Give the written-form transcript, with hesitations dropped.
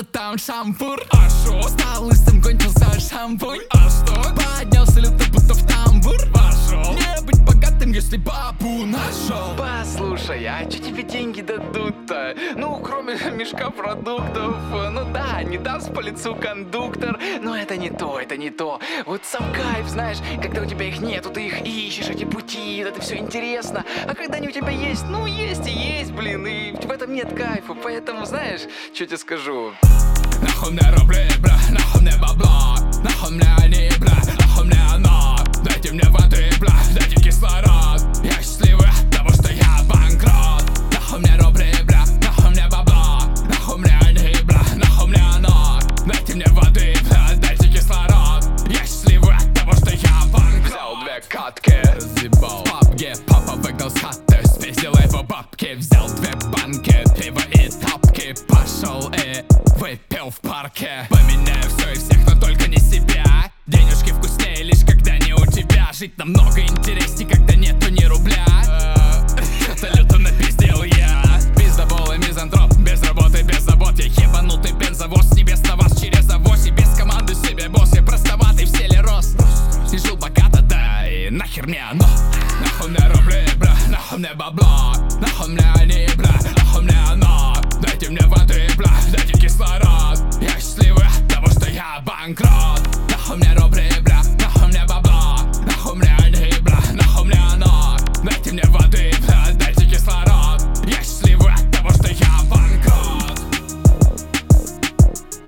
там шампур. А шо? Стал лысым, кончился шампунь. А что? Поднялся люто, будто в тамбур. Пошел. Не быть богатым, если папу нашел. Послушай, а че тебе деньги дадут-то? Ну, кроме мешка продуктов. Ну да, не даст по лицу кондуктор. Но это не то, это не то. Вот сам кайф, знаешь, когда у тебя их нету, ты их ищешь, эти пути, это все интересно. А когда они у тебя есть, ну есть и есть, блин, и в этом нет кайфа. Поэтому, знаешь, что тебе скажу? Нахуй мне рубли, бля, нахуй мне бабла. Нахуй мне они, бля, нахуй мне она. Дайте мне воды, бля, дайте кислород. Я счастливый от того, что я банкрот. Нахуй мне рубли, бля, нахуй мне бабла. Нахуй мне они, бля, нахуй мне она. Дайте мне воды, бля, дайте кислород. Я счастливый от того, что я банкрот. Взял две катки, разъебал в пабге. Папа выгнал с хаты, спиздил его бабки. Взял две банки, пиво и тапки. Пошел и выпил в парке. Поменяю все и всех, но только не себя. Денежки вкуснее лишь когда не у тебя. Жить намного интереснее, когда нету ни рубля. Это люто напиздел я. Пиздобол и мизантроп, без работы, без забот. Я ебанутый бензовоз, небес на вас через авось. И без команды себе босс, я простоватый в селе рос. И жил богато, да, и нахер мне оно. Нахуй мне рубли, бля, нахуй мне бабла. Нахуй мне они, бля, нахуй мне оно. Дайте мне воды, бля, дайте кислород. Я счастливый от того, что я банкрот. Нахуй мне рубли,